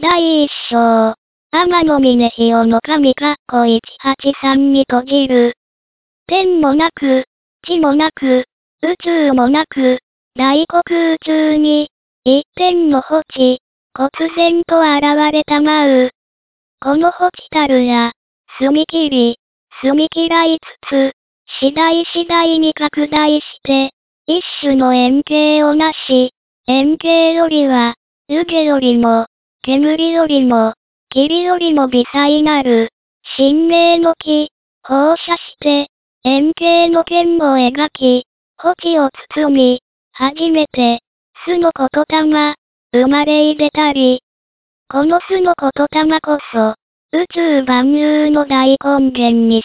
第一章。天の峰日の神183に閉じる。天もなく、地もなく、宇宙もなく、大虚空中に、一点の星、忽然と現れたまう。この星たるや、澄み切り、澄み切らいつつ、次第次第に拡大して、一種の円形をなし、円形よりは、湯気よりも、煙よりも、霧よりも微細なる、神明の木、放射して、円形の剣を描き、星を包み、初めて、巣の言霊、生まれいでたり。この巣の言霊こそ、宇宙万有の大根源にして、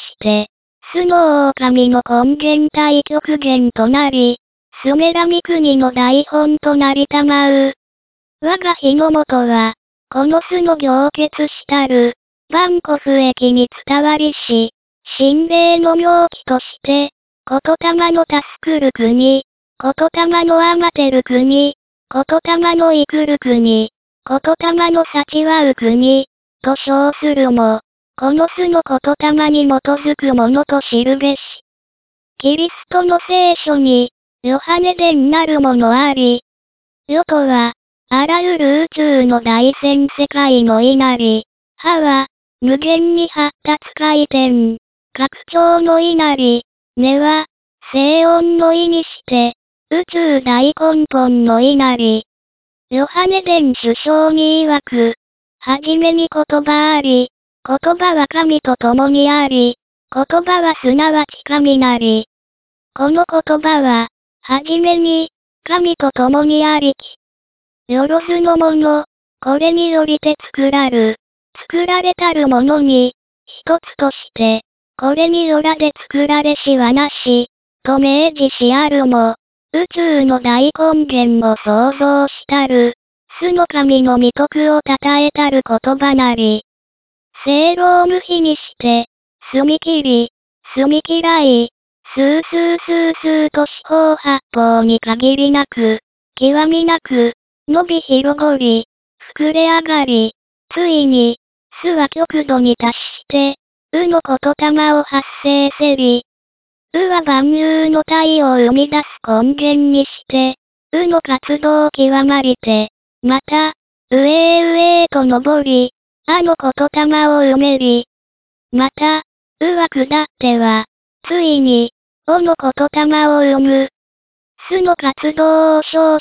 巣の狼の根源対極限となり、スメラミ国の大本となりたまう。我が日の元は、この巣の凝結したる、バンコフ駅に伝わりし、神霊の名機として、言霊の助くる国、言霊のあまてる国、言霊の生くる国、言霊の幸はう国、と称するも、この巣の言霊に基づくものと知るべし。キリストの聖書に、ヨハネ伝なるものあり。世とは、あらゆる宇宙の大千世界の稲荷、葉は、無限に発達回転、拡張の稲荷、根は、静音の意にして、宇宙大根本の稲荷。ヨハネ伝首相に曰く、はじめに言葉あり、言葉は神と共にあり、言葉はすなわち神なり。この言葉は、はじめに、神と共にありき。よろずのもの、これによりて作られたるものに、一つとして、これによらで作られしはなし、と明示しあるも、宇宙の大根源を創造したる、巣の神の御徳を称えたる言葉なり。正論無比にして、澄み切り、澄み切らい、スースースースーと四方八方に限りなく、極みなく、伸び広ごり、膨れ上がり、ついに、巣は極度に達して、うの言霊を発生せり。うは万有の体を生み出す根源にして、うの活動を極まりて、また、上へ上へと登り、あの言霊を埋めり。また、うは下っては、ついに、おの言霊を生む。巣の活動を称して、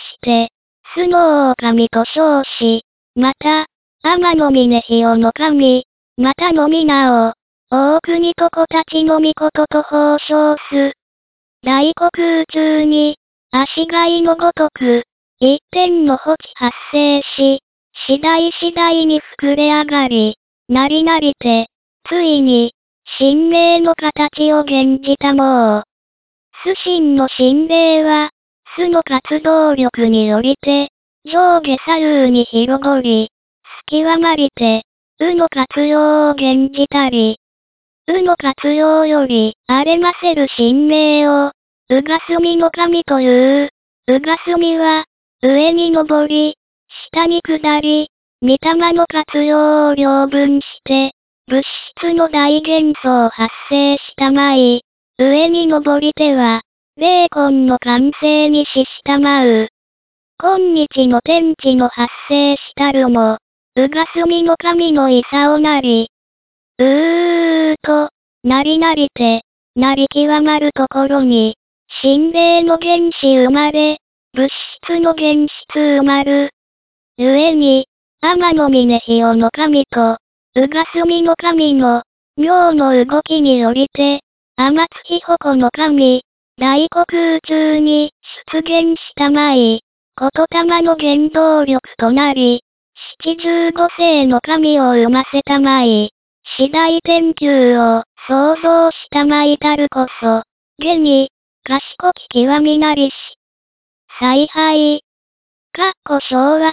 巣の狼と称し、また、天の峰日の神、またの皆を、大国と子たちの御事と褒称す。大虚空中に、足貝のごとく、一点の星発生し、次第次第に膨れ上がり、なりなりて、ついに、神明の形を現じたもう。巣神の神霊は、巣の活動力によりて、上下左右に広ごり、極まりて、うの活用を現じたり。うの活用より、あれませる神明を、うがすみの神という。うがすみは、上に登り、下に下り、御霊の活用を両分して、物質の大元素を発生したまい。上に登りては、霊魂の完成に資したまう。今日の天地の発生したるも、うがすみの神のいさおなり。と、なりなりて、なり極まるところに、神霊の原子生まれ、物質の原質生まる。故に、天の峰日の神と、うがすみの神の、妙の動きによりて、天月矛の神、大虚空中に出現したまい、言霊の原動力となり、七十五星の神を生ませたまい、次第天球を創造したまいたるこそ、下に、賢き極みなりし。采配。昭和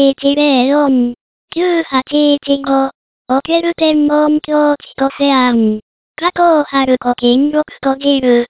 8104、9815、おける天文教千歳庵。加藤春子金録閉じる。